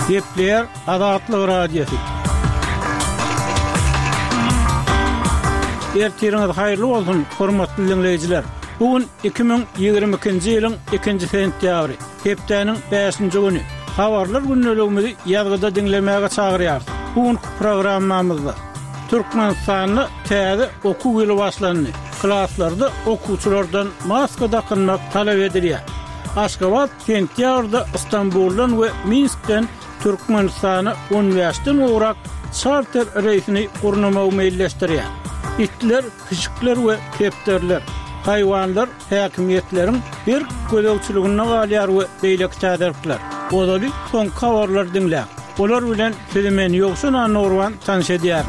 Gepler Azatlyk Radiosu. Ertiriniz hayırlı olsun, hormatly dinleyijiler. Bugün 2022-nji ýylyň 2-nji sentýabry, hepdeniň 5-nji güni. Habarlar günnäligimizi ýazgyda dinlemäge çagyrýar. Bugün programmamyzda Türkmenistanyny täze okuw ýyly başlandy. Klaslarda okuwçylardan maska takynmak talap edilýär. Aşgabat sentýabrda Istanbuldan we Minskden Türkmenistana universiteten uğrak charter reýsini gurnumagy meýilleşdirýär. İtler, kışıklar we kepterler, hayvanlar häkimiýetleriň bir gözegçiligine galýar we beýleki täderler. Odaly son habarlar dinlä. Olar bilen filmen ýoksun Norwan tanış edýär.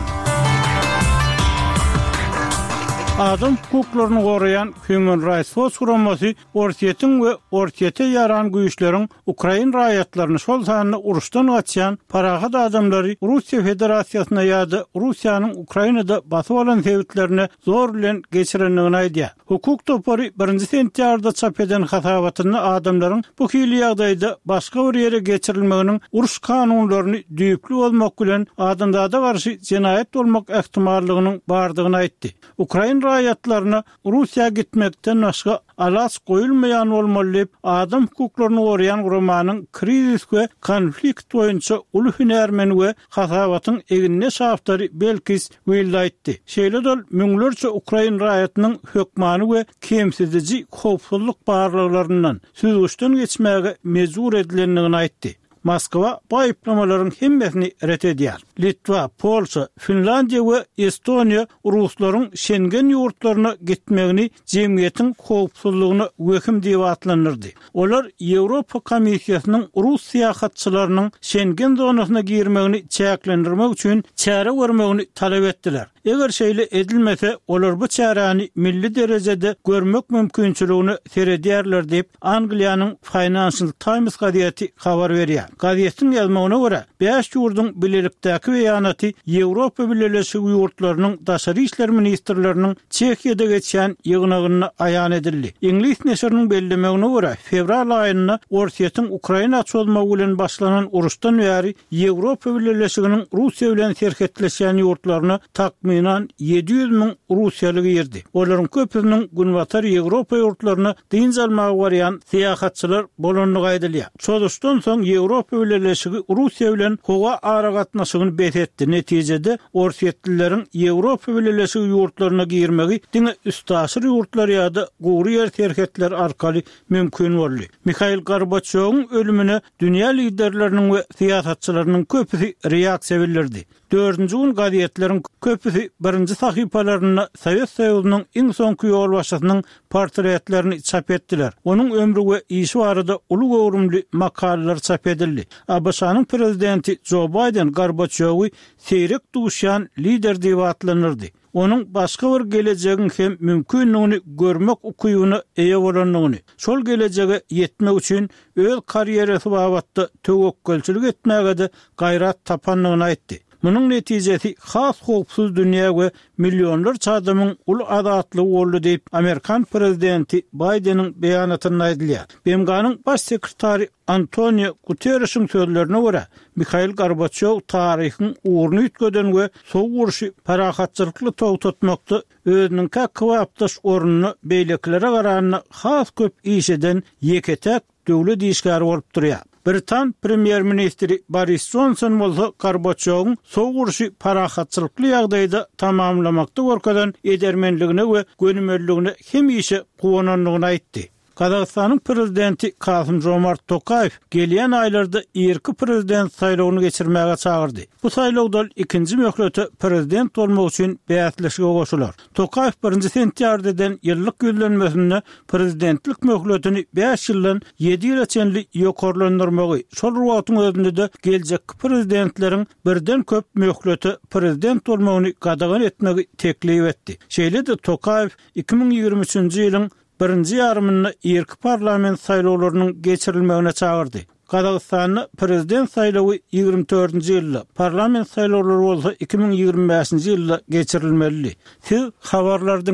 Adam hukuklaryny gorayan Human Rights Watch guramasy ortiýetiň we ortiýete ýaran güýçleriň Ukraina raýatlaryny şol sanyny uruşdan gaçýan parahat adamlary Russiýa Federasiýasyna ýa-da Russiýanyň Ukrainada basyp alan sebäplerini zor bilen geçirenligini aýdýar. Hukuk topary 1-nji sentýabrda çap eden hasabatyny adamlaryň bu hili ýagdaýda başga bir ýere geçirilmeginiň uruş kanunlaryny düýpli bolmak bilen adamlara garşy jenaýet bolmak ähtimallygynyň bardygyny aýtdy. Ukraina raýatlaryna Russiýa gitmekden başga alas goýulmaýan bolmaly adam hukuklaryny gorayan gurumanyň krizis we konflikt boýunça uly hünärmen we hasabatyň egine şaftary belkis beýleýdi. Şeýle-de müňlerçe Ukraina raýatynyň hökmany we kemsiziji howpsuzlyk barlyklaryndan süýüşden geçmäge mejbur edilenligini aýtdy. Moskwa bu aýplamalaryň hemmesini ret edýär. Litwa, Polşa, Finlandiýa we Estoniýa ruslaryň Schengen ýurtlaryna gitmegini jemgyýetiň howpsuzlygyny wehim diýip atlanyrdy. Olar Ýewropa Komissiýasynyň Rus syýahatçylarynyň Schengen zonasyna girmegini çäklendirmek üçin çäre görmegini talap etdiler. Eger şeýle edilmese, olar bu çäreni milli derejede görmek mümkinçiligini seredýärler diýip Angliýanyň Financial Times gazieti habar berýär. Gazietiň ýazmagyna görä, 5 ýurduň bilelikdäki beýanaty Ýewropa Birleşigi ýurtlarynyň daşary işler ministrleriniň Çekiýada geçýän ýygnagyna aýan edildi. Ingliz neşriniň bellemegine görä, fevral aýynda ortiýetiň Ukraina çolmagy bilen başlanan uruşdan bäri Ýewropa Birleşiginiň Russiýa bilen serhetleşýän ýurtlaryna takminan 700.000 Russiýaly girdi. Olaryň köpüniň günbatar Ýewropa ýurtlaryna diňe almagy barýan syýahatçylar bolanlygy aýdylýar. Çoluşdan soň Ýewropa Birleşigi Russiýa bilen howa ara gatnaşygyny bethetdi. Netijede ortiýetlileriň Ýewropa Birleşigi ýurtlaryna girmegi diňe üstaşyr ýurtlar ýa-da gowry ýer terhetler arkaly mümkin boldy. Mikhail Gorbaçowyň ölümine dünýä liderleriniň we syýasatçylarynyň köpüsi reaksiýa bildirdi. 4-nji gün gazetleriň köpüsi 1-nji sahypalaryna Sowet Soýuzynyň iň soňky ýolbaşçysynyň portretlerini çap etdiler. Onuň ömrü we işi barada uly gowrumly makalalar çap edildi. ABŞ-nyň prezidenti Joe Biden Gorbaçowy seýrek duşan lider diýip atlanyrdy. Onuň başga bir gelecegiň hem mümkinligini görmek ukuýuny eýe bolanlygyny, şol gelejege ýetmek üçin öz karýerasy babatda töwekkelçilik etmäge de gaýrat tapanlygyny aýtdy. Munun netijesi has howpsuz dünýä we millionlarça adamyň ul azatlygy boldy diýip Amerikan prezidenti Bideniň beýanatyny aýdylýar. BMG'nyň baş sekretary Antonio Guterres'in sözlerine görä, Mikhail Gorbaçov taryhyň uğrunu ýitgeden we sow uruşy parahatçylykly togtatmakda özüniň käkewapdaş ornuny beýleklere garanyna has köp iş eden ýeketek döwlet işgäri bolup durýar. Britan Premier Ministri Boris Johnson bolsa Gorbaçowyň sow uruşy parahatçylykly ýagdaýda tamamlamakda gorkadan edermenligine we gönümelligine hem işe guwananlygyny aýtdy. Kazakstanyň prezidenti Kasym-Jomart Tokayew gelýän aýlarda erki prezident saýlawyny geçirmäge çagyrdy. Bu saýlawda ikinji möhlete prezident bolmak üçin bäsleşige goşular. Tokayew 1-nji sentýabrdan ýyllyk güzlenmesinde prezidentlik möhletini 5 ýyldan 7 ýyla çenli ýokarlandyrmagy, şol wagtyň özünde de geljek prezidentleriň birden köp möhlete prezident bolmagyny gadagan etmegi teklip etdi. Şeýle-de Tokayew 2023-nji ýylyň 1-nji ýarymyny erki parlament saýlawlarynyň geçirilmegine çagyrdy. Kazakstanyň prezident saýlawy 24-nji ýylda, parlament saýlawlary bolsa 2025-nji ýylda geçirilmeli. Siz habarlardan